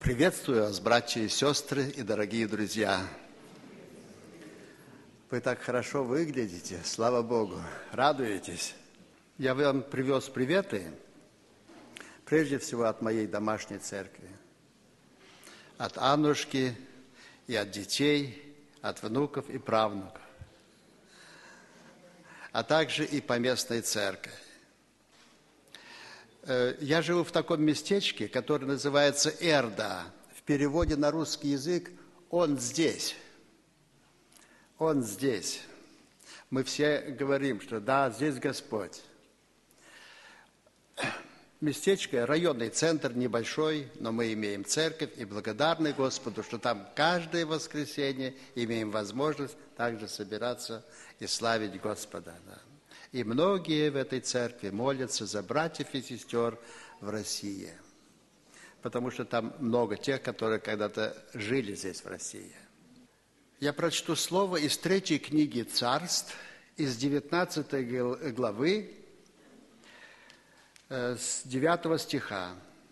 Приветствую вас, братья и сестры и дорогие друзья. Вы так хорошо выглядите, слава Богу, радуетесь. Я вам привез приветы, прежде всего от моей домашней церкви, от Аннушки и от детей, от внуков и правнуков, а также и поместной церкви. Я живу в таком местечке, которое называется Эрда. В переводе на русский язык «Он здесь». Он здесь. Мы все говорим, что да, здесь Господь. Местечко, районный центр небольшой, но мы имеем церковь и благодарны Господу, что там каждое воскресенье имеем возможность также собираться и славить Господа. Да. И многие в этой церкви молятся за братьев и сестер в России, потому что там много тех, которые когда-то жили здесь, в России. Я прочту слово из 3 книги Царств, из 19 главы, с 9 стиха,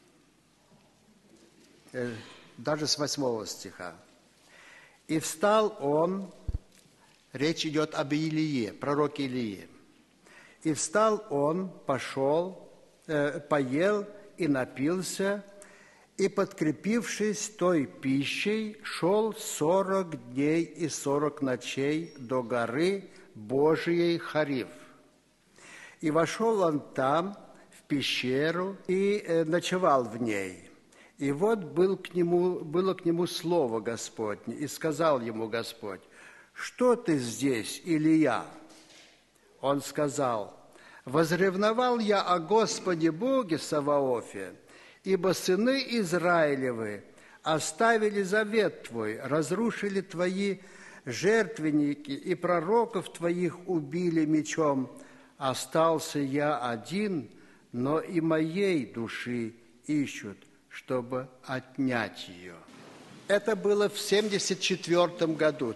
даже с 8 стиха. «И встал он», речь идет об Илии, пророке Илии, «И встал он, пошел, поел и напился, и, подкрепившись той пищей, шел 40 дней и 40 ночей до горы Божией Хорив. И вошел он там, в пещеру, и ночевал в ней. И вот было к нему слово Господне, и сказал ему Господь: что ты здесь, Илия? Он сказал: возревновал я о Господе Боге Саваофе, ибо сыны Израилевы оставили завет Твой, разрушили Твои жертвенники, и пророков Твоих убили мечом. Остался я один, но и моей души ищут, чтобы отнять ее». Это было в 1974 году,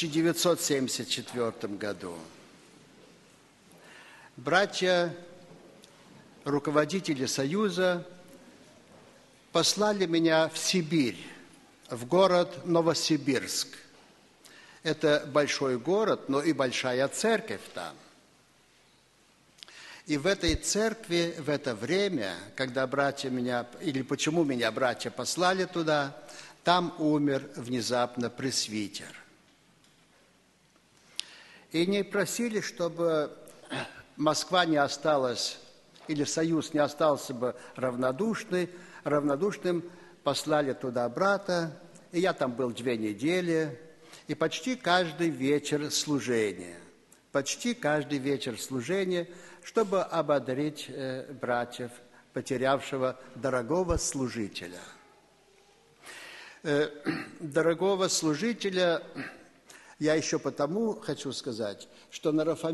1974 году. Братья, руководители Союза, послали меня в Сибирь, в город Новосибирск. Это большой город, но и большая церковь там. И в этой церкви, в это время, когда братья меня, или почему меня братья послали туда, там умер внезапно пресвитер. И не просили, чтобы Москва не осталась, или Союз не остался бы равнодушным, послали туда брата, и я там был 2 недели, и почти каждый вечер служения, чтобы ободрить братьев, потерявшего дорогого служителя. Дорогого служителя я еще потому хочу сказать, что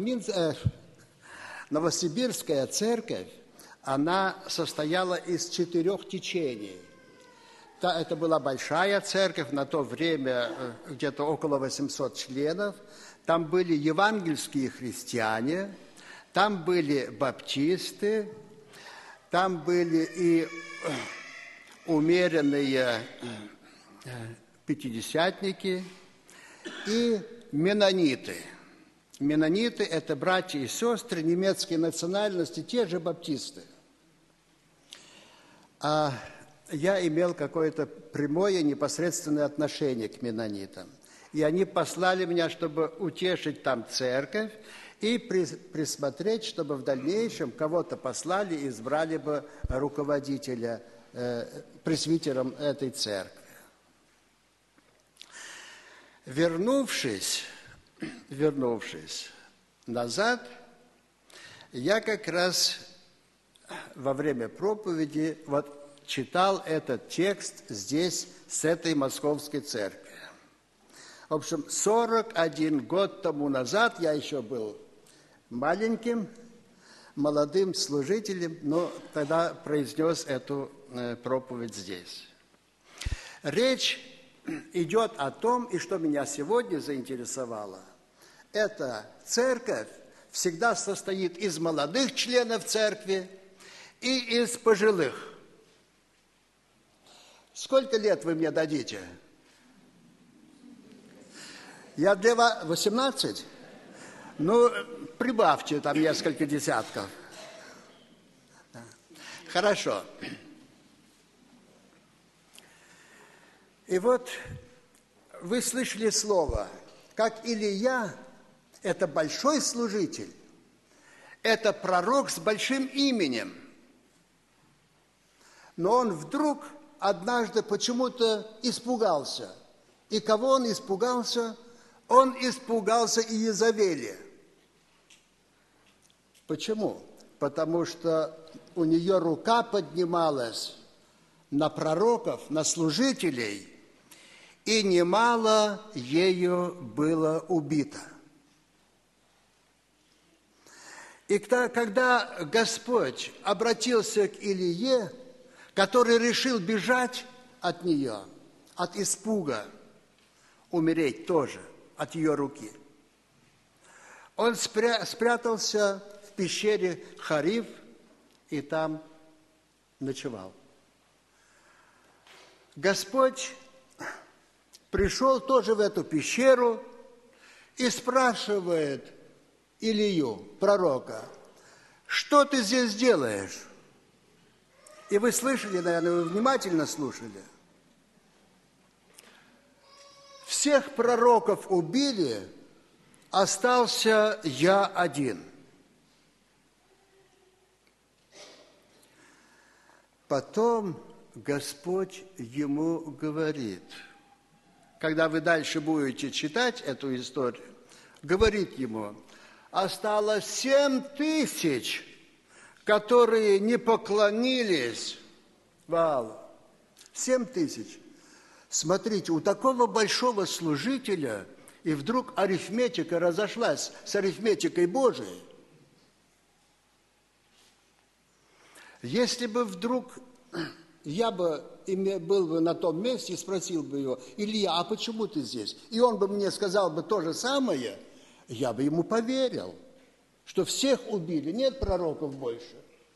Новосибирская церковь, она состояла из 4 течений. Это была большая церковь, на то время где-то около 800 членов. Там были евангельские христиане, там были баптисты, там были и умеренные пятидесятники и менониты. Менониты – это братья и сестры немецкой национальности, те же баптисты. А я имел какое-то прямое непосредственное отношение к менонитам. И они послали меня, чтобы утешить там церковь и присмотреть, чтобы в дальнейшем кого-то послали и избрали бы руководителя, пресвитером этой церкви. Вернувшись назад, я как раз во время проповеди читал этот текст здесь, с этой московской церкви. В общем, 41 год тому назад я еще был маленьким, молодым служителем, но тогда произнес эту проповедь здесь. Речь идет о том, и что меня сегодня заинтересовало, эта церковь всегда состоит из молодых членов церкви и из пожилых. Сколько лет вы мне дадите? Я для вас 18? Ну, прибавьте там несколько десятков. Хорошо. И вот вы слышали слово, как Илия – это большой служитель, это пророк с большим именем. Но он вдруг однажды почему-то испугался. И кого он испугался? Он испугался Иезавели. Почему? Потому что у нее рука поднималась на пророков, на служителей, и немало ею было убито. И когда Господь обратился к Илие, который решил бежать от нее, от испуга, умереть тоже от ее руки, он спрятался в пещере Харив и там ночевал. Господь пришел тоже в эту пещеру и спрашивает Илию, пророка, что ты здесь делаешь? И вы слышали, наверное, вы внимательно слушали. Всех пророков убили, остался я один. Потом Господь ему говорит, когда вы дальше будете читать эту историю, говорит ему, осталось 7000, которые не поклонились Ваалу. 7000. Смотрите, у такого большого служителя, и вдруг арифметика разошлась с арифметикой Божией. Если бы вдруг я бы был бы на том месте и спросил бы его, Илья, а почему ты здесь? И он бы мне сказал бы то же самое, я бы ему поверил, что всех убили, нет пророков больше.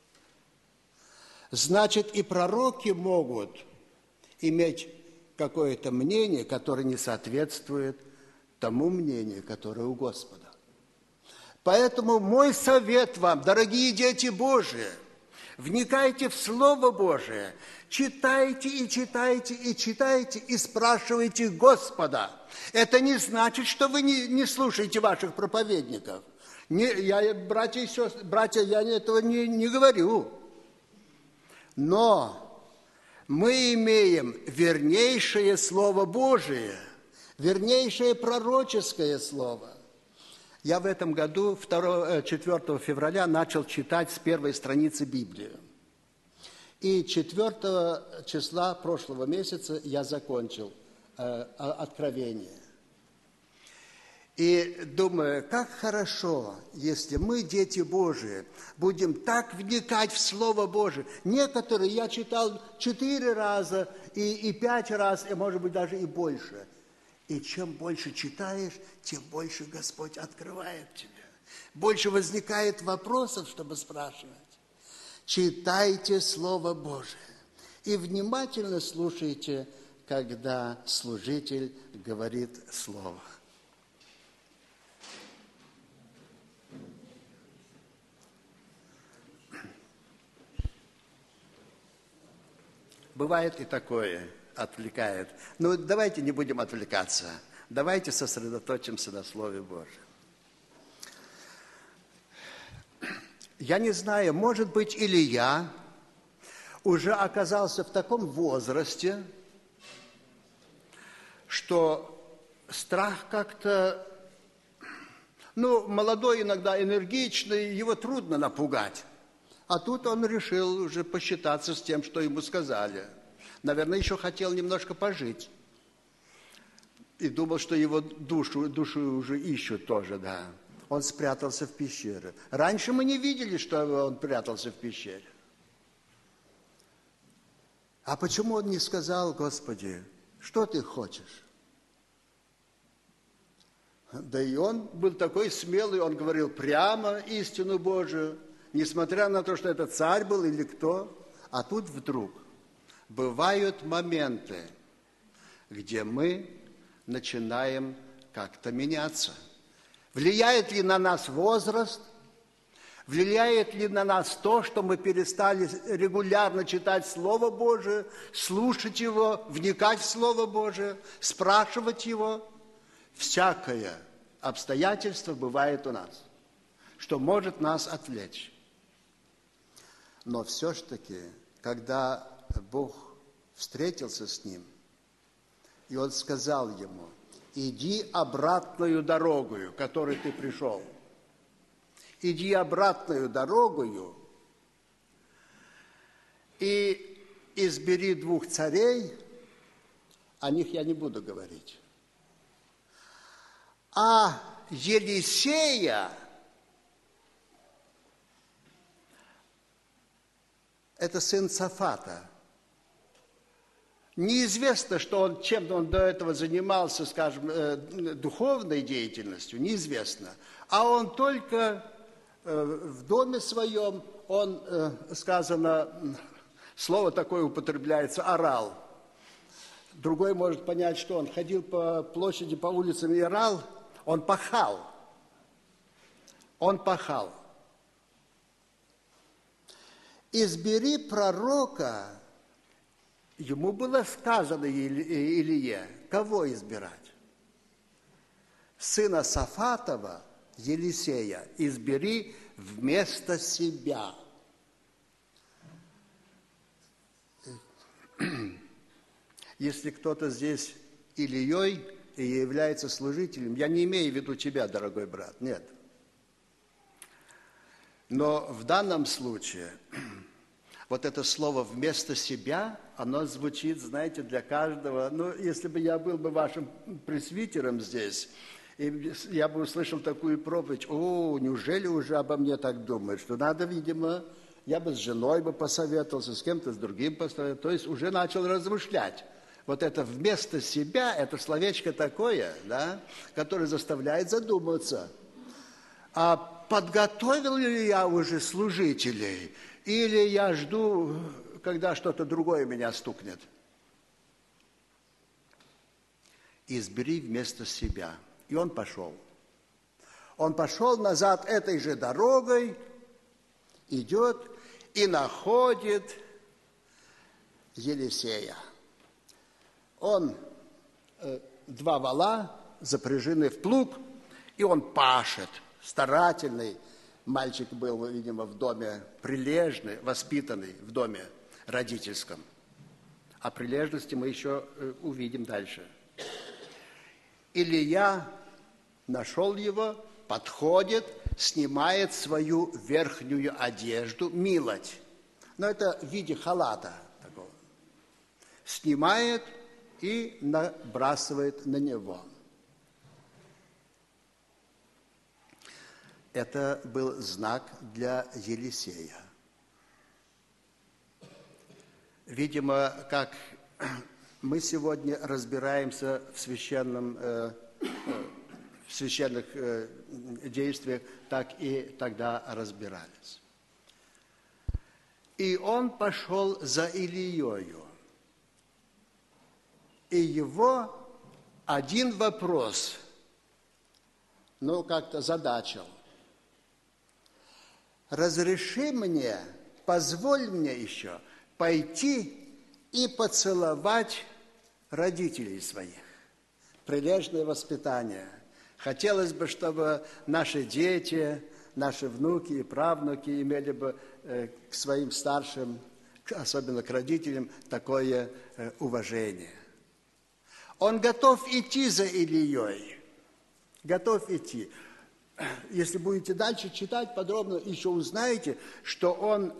Значит, и пророки могут иметь какое-то мнение, которое не соответствует тому мнению, которое у Господа. Поэтому мой совет вам, дорогие дети Божии, вникайте в Слово Божие, читайте и читайте и читайте и спрашивайте Господа. Это не значит, что вы не слушаете ваших проповедников. Братья и сестры, я этого не говорю. Но мы имеем вернейшее Слово Божие, вернейшее пророческое Слово. Я в этом году, 4 февраля, начал читать с первой страницы Библию. И 4 числа прошлого месяца я закончил Откровение. И думаю, как хорошо, если мы, дети Божии, будем так вникать в Слово Божие. Некоторые я читал 4 раза, и 5 раз, и, может быть, даже и больше. И чем больше читаешь, тем больше Господь открывает тебе. Больше возникает вопросов, чтобы спрашивать. Читайте Слово Божие и внимательно слушайте, когда служитель говорит Слово. Бывает и такое, отвлекает. Но давайте не будем отвлекаться. Давайте сосредоточимся на Слове Божьем. Я не знаю, может быть, Илия уже оказался в таком возрасте, что страх как-то, молодой иногда, энергичный, его трудно напугать. А тут он решил уже посчитаться с тем, что ему сказали. Наверное, еще хотел немножко пожить. И думал, что его душу уже ищут тоже, да. Он спрятался в пещере. Раньше мы не видели, что он прятался в пещере. А почему он не сказал, Господи, что ты хочешь? Да и он был такой смелый, он говорил прямо истину Божию, несмотря на то, что это царь был или кто. А тут вдруг бывают моменты, где мы начинаем как-то меняться. Влияет ли на нас возраст? Влияет ли на нас то, что мы перестали регулярно читать Слово Божие, слушать его, вникать в Слово Божие, спрашивать его? Всякое обстоятельство бывает у нас, что может нас отвлечь. Но все-таки, когда Бог встретился с ним, и Он сказал ему: иди обратную дорогою, которой ты пришел. Иди обратную дорогою и избери 2 царей, о них я не буду говорить. А Елисея, это сын Сафата. Неизвестно, чем он до этого занимался, скажем, духовной деятельностью, неизвестно. А он только в доме своем, он, сказано, слово такое употребляется, орал. Другой может понять, что он ходил по площади, по улицам и орал. Он пахал. Он пахал. Избери пророка. Ему было сказано Илие, кого избирать? Сына Сафатова, Елисея, избери вместо себя. Если кто-то здесь Илией и является служителем, я не имею в виду тебя, дорогой брат, нет. Но в данном случае вот это слово «вместо себя», оно звучит, знаете, для каждого. Ну, если бы я был бы вашим пресвитером здесь, и я бы услышал такую проповедь: о, неужели уже обо мне так думают, что надо, видимо, я бы с женой бы посоветовался, с кем-то, с другим посоветовался, то есть уже начал размышлять. Вот это «вместо себя» – это словечко такое, да, которое заставляет задуматься. А подготовил ли я уже служителей, или я жду, когда что-то другое меня стукнет? Избери вместо себя. И он пошел. Он пошел назад этой же дорогой, идет и находит Елисея. Он 2 вола запряжены в плуг, и он пашет. Старательный мальчик был, видимо, в доме прилежный, воспитанный в доме родительском. О прилежности мы еще увидим дальше. Илия нашел его, подходит, снимает свою верхнюю одежду, милоть. Но это в виде халата такого. Снимает и набрасывает на него. Это был знак для Елисея. Видимо, как мы сегодня разбираемся в священных действиях, так и тогда разбирались. И он пошел за Илиею. И его один вопрос, как-то задачил. Разреши мне, позволь мне еще пойти и поцеловать родителей своих. Прилежное воспитание. Хотелось бы, чтобы наши дети, наши внуки и правнуки имели бы к своим старшим, особенно к родителям, такое уважение. Он готов идти за Илией. Готов идти. Если будете дальше читать подробно, еще узнаете, что он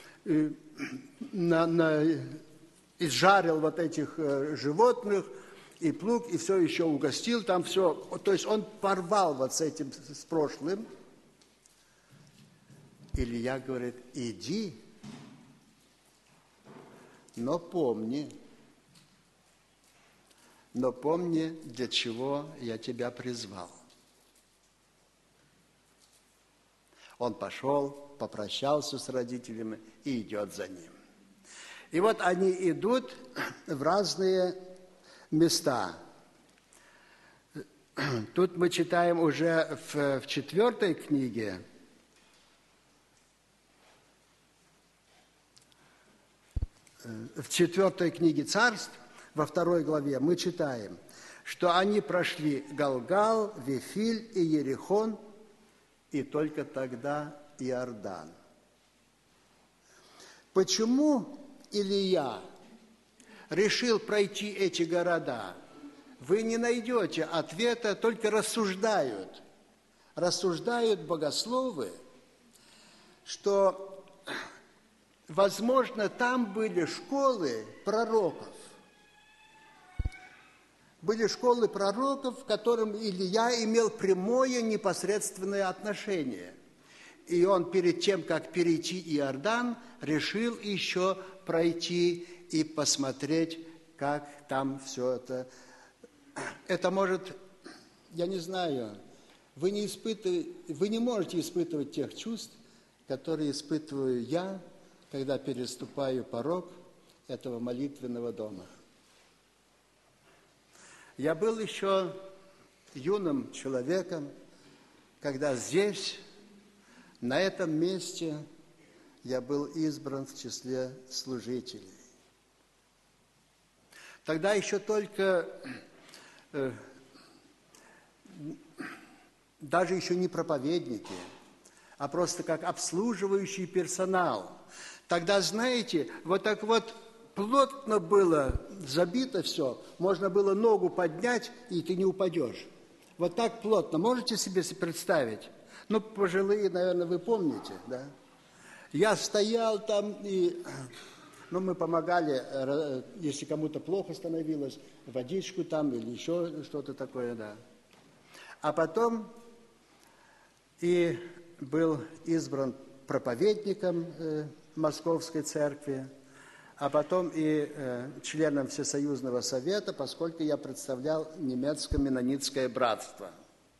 изжарил вот этих животных, и плуг, и все еще угостил, там все. То есть он порвал вот с этим, с прошлым. Илия говорит: иди, но помни, для чего я тебя призвал. Он пошел, попрощался с родителями и идет за ним. И вот они идут в разные места. Тут мы читаем уже в 4 книге, в 4 книге Царств, во 2 главе, мы читаем, что они прошли Галгал, Вифиль и Ерихон, и только тогда Иордан. Почему Илия решил пройти эти города? Вы не найдете ответа, только рассуждают. Рассуждают богословы, что, возможно, там были школы пророков. Были школы пророков, к которым Илия имел прямое непосредственное отношение. И он перед тем, как перейти Иордан, решил еще пройти и посмотреть, как там все это. Это может, я не знаю, вы не можете испытывать тех чувств, которые испытываю я, когда переступаю порог этого молитвенного дома. Я был еще юным человеком, когда здесь, на этом месте, я был избран в числе служителей. Тогда еще только, даже еще не проповедники, а просто как обслуживающий персонал. Тогда, знаете, вот так вот плотно было забито все, можно было ногу поднять, и ты не упадешь. Вот так плотно. Можете себе представить? Ну, пожилые, наверное, вы помните, да? Я стоял там, и мы помогали, если кому-то плохо становилось, водичку там или еще что-то такое, да. А потом и был избран проповедником Московской церкви, а потом и членом Всесоюзного совета, поскольку я представлял немецко-меннонитское братство.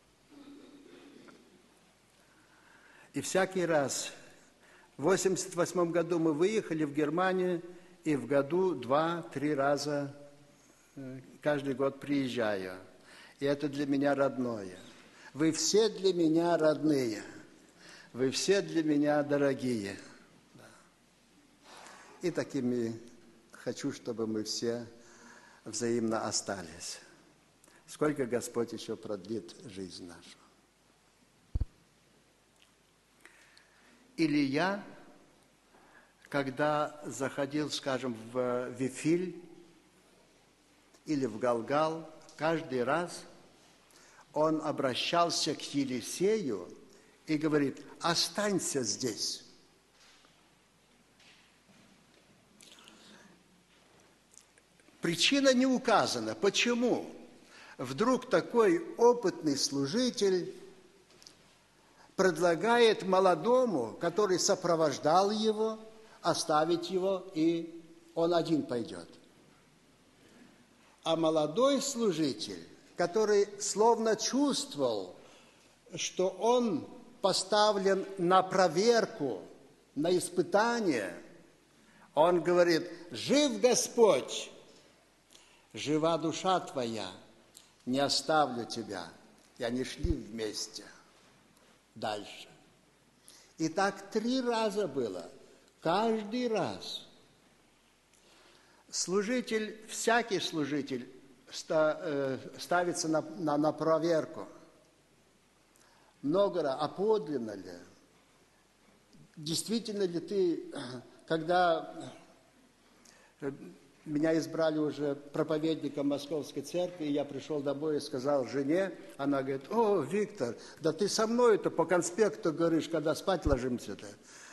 И всякий раз, в 1988 году мы выехали в Германию, и в году 2-3 раза каждый год приезжаю. И это для меня родное. Вы все для меня родные. Вы все для меня дорогие. И такими хочу, чтобы мы все взаимно остались. Сколько Господь еще продлит жизнь нашу. Илия, когда заходил, скажем, в Вифиль или в Галгал, каждый раз он обращался к Елисею и говорит: останься здесь. Причина не указана. Почему? Вдруг такой опытный служитель предлагает молодому, который сопровождал его, оставить его, и он один пойдет. А молодой служитель, который словно чувствовал, что он поставлен на проверку, на испытание, он говорит: жив Господь, жива душа твоя, не оставлю тебя. И они шли вместе дальше. И так 3 раза было. Каждый раз служитель, всякий служитель ставится на проверку. Много раз, а подлинно ли? Действительно ли ты, когда меня избрали уже проповедником Московской церкви, и я пришел домой и сказал жене, она говорит: о, Виктор, да ты со мной-то по конспекту говоришь, когда спать ложимся-то.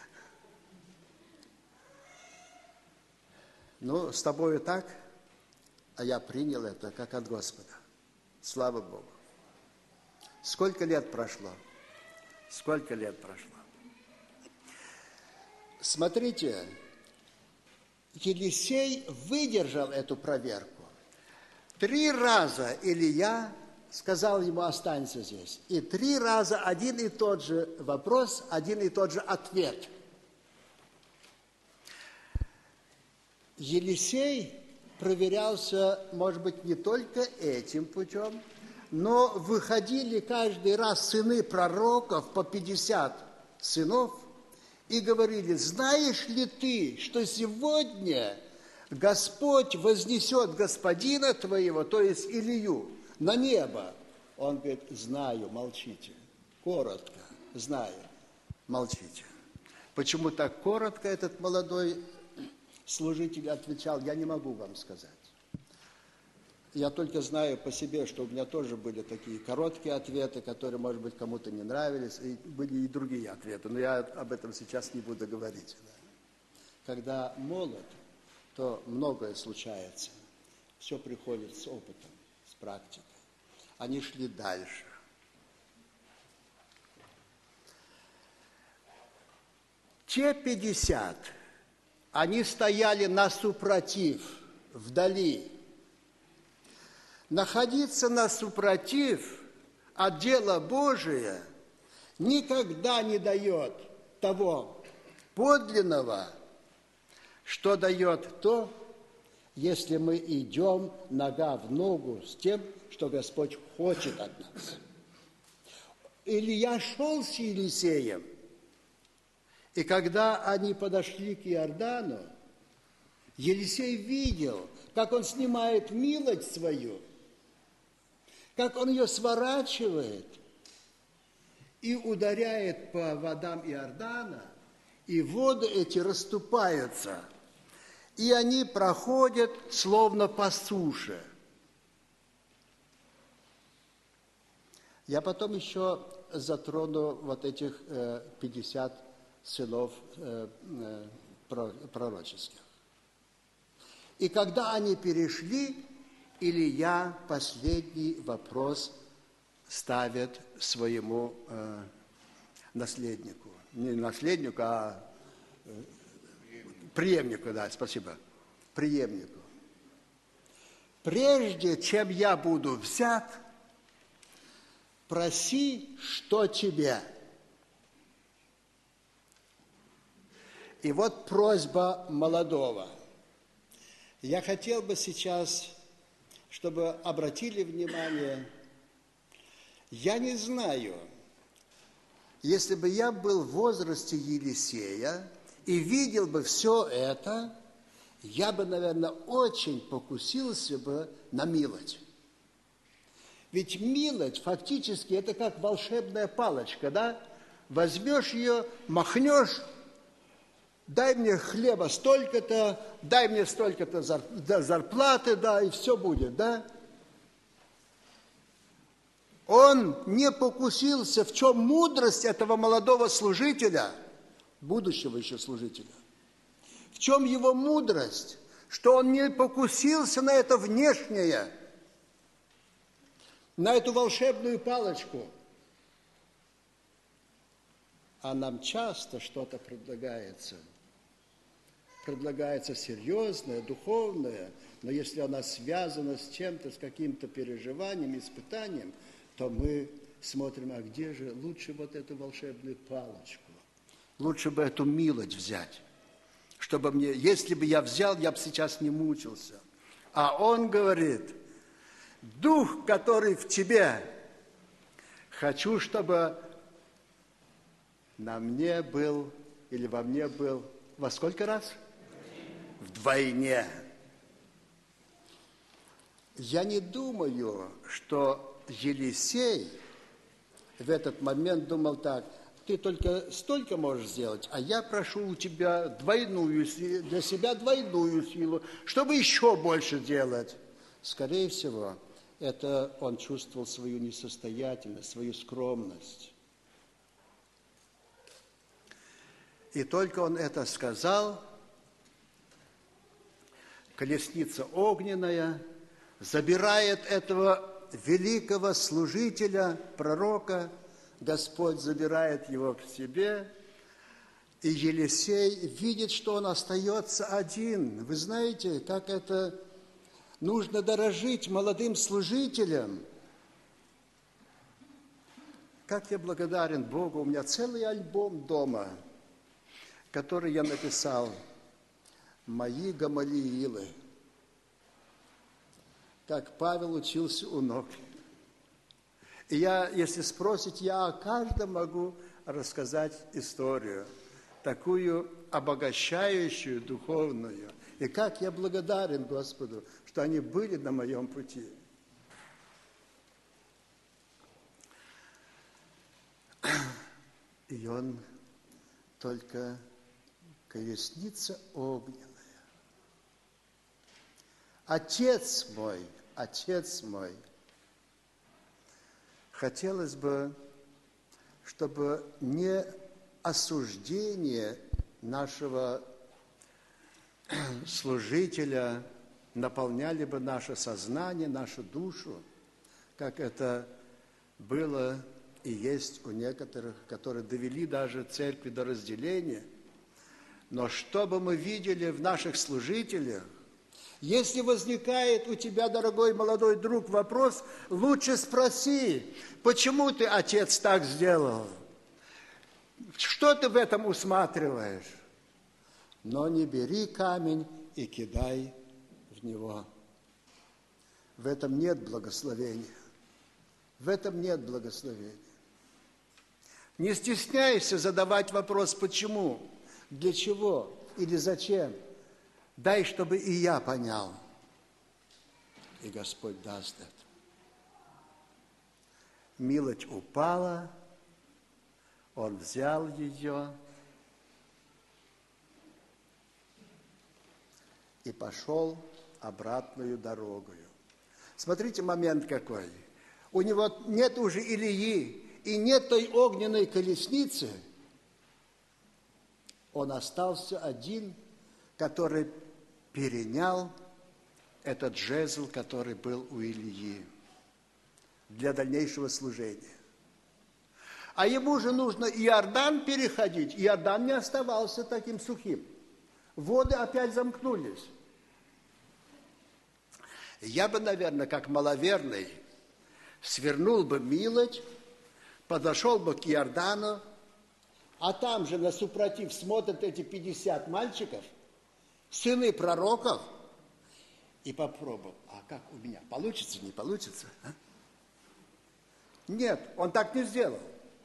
Ну, с тобою так, а я принял это как от Господа. Слава Богу. Сколько лет прошло? Сколько лет прошло? Смотрите, Елисей выдержал эту проверку. 3 раза Илия сказал ему: останься здесь. И 3 раза один и тот же вопрос, один и тот же ответ. Елисей проверялся, может быть, не только этим путем, но выходили каждый раз сыны пророков, по 50 сынов, и говорили: знаешь ли ты, что сегодня Господь вознесет господина твоего, то есть Илию, на небо? Он говорит: знаю, молчите. Коротко, знаю, молчите. Почему так коротко этот молодой служитель отвечал, я не могу вам сказать. Я только знаю по себе, что у меня тоже были такие короткие ответы, которые, может быть, кому-то не нравились, и были и другие ответы, но я об этом сейчас не буду говорить. Когда молод, то многое случается. Все приходит с опытом, с практикой. Они шли дальше. Те 50, они стояли насупротив, вдали. Находиться насупротив от дела Божия никогда не дает того подлинного, что дает то, если мы идем нога в ногу с тем, что Господь хочет от нас. Илья шел с Елисеем, и когда они подошли к Иордану, Елисей видел, как он снимает милость свою, как он ее сворачивает и ударяет по водам Иордана, и воды эти расступаются, и они проходят словно по суше. Я потом еще затрону вот этих 50 сынов пророческих. И когда они перешли, Илия последний вопрос ставит своему наследнику. Не наследнику, а преемнику, да, спасибо, преемнику. Прежде чем я буду взят, проси, что тебе. И вот просьба молодого. Я хотел бы сейчас, чтобы обратили внимание, я не знаю, если бы я был в возрасте Елисея и видел бы все это, я бы, наверное, очень покусился бы на милость. Ведь милость фактически это как волшебная палочка, да? Возьмешь ее, махнешь, дай мне хлеба столько-то, дай мне столько-то зарплаты, да, и все будет, да? Он не покусился, в чем мудрость этого молодого служителя, будущего еще служителя. В чем его мудрость, что он не покусился на это внешнее, на эту волшебную палочку. А нам часто что-то предлагается серьезное, духовное, но если она связана с чем-то, с каким-то переживанием, испытанием, то мы смотрим, а где же лучше вот эту волшебную палочку? Лучше бы эту милость взять, чтобы мне, если бы я взял, я бы сейчас не мучился. А он говорит, дух, который в тебе, хочу, чтобы на мне был, или во мне был, во сколько раз? Вдвойне. Я не думаю, что Елисей в этот момент думал так, ты только столько можешь сделать, а я прошу у тебя для себя двойную силу, чтобы еще больше делать. Скорее всего, это он чувствовал свою несостоятельность, свою скромность. И только он это сказал, колесница огненная забирает этого великого служителя, пророка, Господь забирает его к себе, и Елисей видит, что он остается один. Вы знаете, как это нужно дорожить молодым служителям. Как я благодарен Богу, у меня целый альбом дома, который я написал мои Гамалиилы, как Павел учился у ног. И я, если спросить, я о каждом могу рассказать историю, такую обогащающую, духовную. И как я благодарен Господу, что они были на моем пути. И он только колесница огненная. Отец мой, хотелось бы, чтобы не осуждение нашего служителя наполняли бы наше сознание, нашу душу, как это было и есть у некоторых, которые довели даже церкви до разделения. Но чтобы мы видели в наших служителях, если возникает у тебя, дорогой молодой друг, вопрос, лучше спроси, почему ты, отец, так сделал? Что ты в этом усматриваешь? Но не бери камень и кидай в него. В этом нет благословения. В этом нет благословения. Не стесняйся задавать вопрос, почему, для чего или зачем. Дай, чтобы и я понял. И Господь даст это. Милость упала, он взял ее и пошел обратную дорогою. Смотрите, момент какой. У него нет уже Илии и нет той огненной колесницы. Он остался один, который перенял этот жезл, который был у Илии для дальнейшего служения. А ему же нужно Иордан переходить. Иордан не оставался таким сухим. Воды опять замкнулись. Я бы, наверное, как маловерный, свернул бы милость, подошел бы к Иордану, а там же на супротив смотрят эти 50 мальчиков, сыны пророков, и попробовал, а как у меня, получится, не получится? А? Нет, он так не сделал.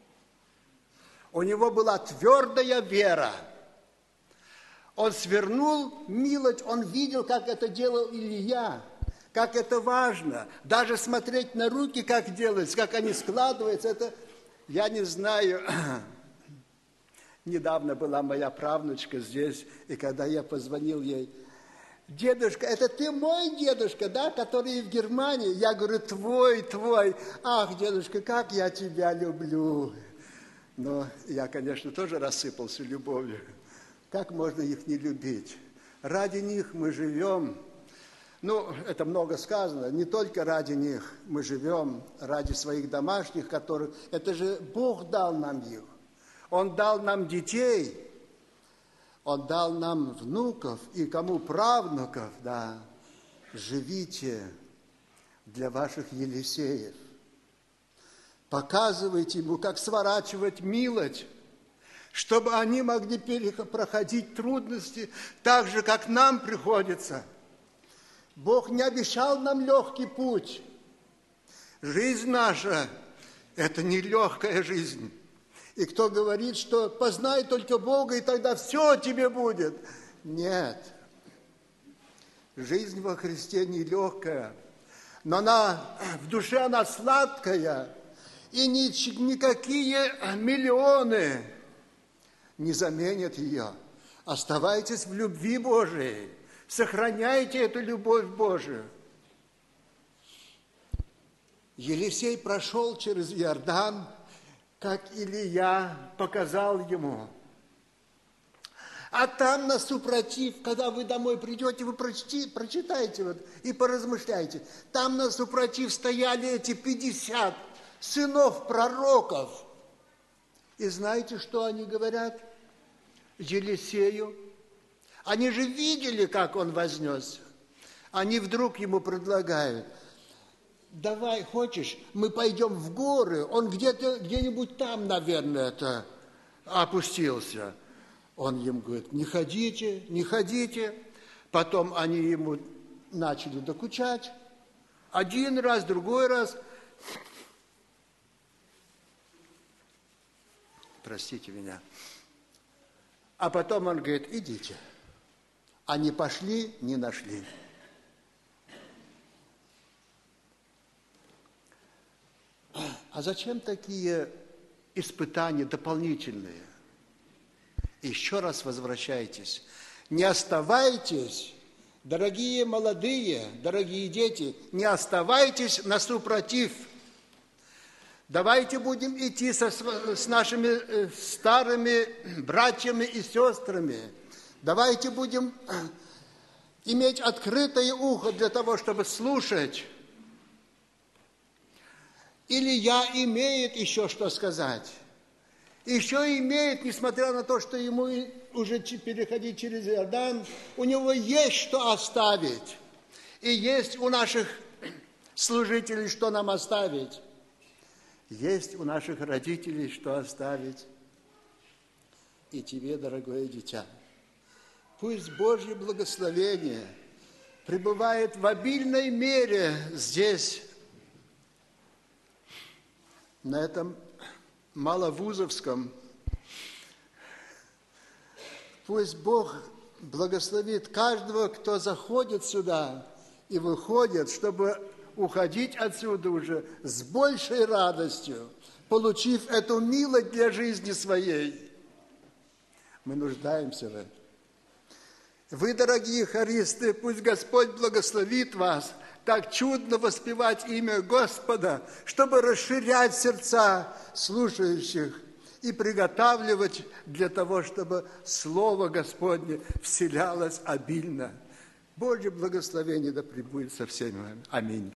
У него была твердая вера. Он свернул милость, он видел, как это делал Илия, как это важно. Даже смотреть на руки, как делается, как они складываются, это, я не знаю. Недавно была моя правнучка здесь, и когда я позвонил ей, дедушка, это ты мой дедушка, да, который в Германии? Я говорю, твой. Ах, дедушка, как я тебя люблю. Но я, конечно, тоже рассыпался любовью. Как можно их не любить? Ради них мы живем. Ну, это много сказано, не только ради них мы живем, ради своих домашних, которых... Это же Бог дал нам их. Он дал нам детей, Он дал нам внуков и кому правнуков, да. Живите для ваших Елисеев. Показывайте ему, как сворачивать милость, чтобы они могли проходить трудности так же, как нам приходится. Бог не обещал нам легкий путь. Жизнь наша – это не легкая жизнь. И кто говорит, что познай только Бога, и тогда все тебе будет. Нет. Жизнь во Христе нелегкая, но в душе она сладкая, и никакие миллионы не заменят ее. Оставайтесь в любви Божией, сохраняйте эту любовь Божию. Елисей прошел через Иордан, как Илия показал ему. А там на супротив, когда вы домой придете, вы прочитайте вот, и поразмышляйте. Там на супротив стояли эти 50 сынов пророков. И знаете, что они говорят Елисею? Они же видели, как он вознесся. Они вдруг ему предлагают: давай, хочешь, мы пойдем в горы. Он где-нибудь там, наверное, опустился. Он им говорит: не ходите, Потом они ему начали докучать. Один раз, другой раз. Простите меня. А потом он говорит, идите. Они пошли, не нашли. А зачем такие испытания дополнительные? Еще раз возвращайтесь. Не оставайтесь, дорогие молодые, дорогие дети, не оставайтесь насупротив. Давайте будем идти с нашими старыми братьями и сестрами. Давайте будем иметь открытое ухо для того, чтобы слушать. Илья имеет еще что сказать. Еще имеет, несмотря на то, что ему уже переходить через Иордан, у него есть что оставить. И есть у наших служителей, что нам оставить. Есть у наших родителей, что оставить. И тебе, дорогое дитя, пусть Божье благословение пребывает в обильной мере здесь, на этом Маловузовском. Пусть Бог благословит каждого, кто заходит сюда и выходит, чтобы уходить отсюда уже с большей радостью, получив эту милость для жизни своей. Мы нуждаемся в этом. Вы, дорогие хористы, пусть Господь благословит вас так чудно воспевать имя Господа, чтобы расширять сердца слушающих и приготавливать для того, чтобы Слово Господне вселялось обильно. Божье благословение да пребудет со всеми вами. Аминь.